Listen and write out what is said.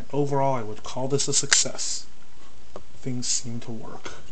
overall I would call this a success. Things seem to work.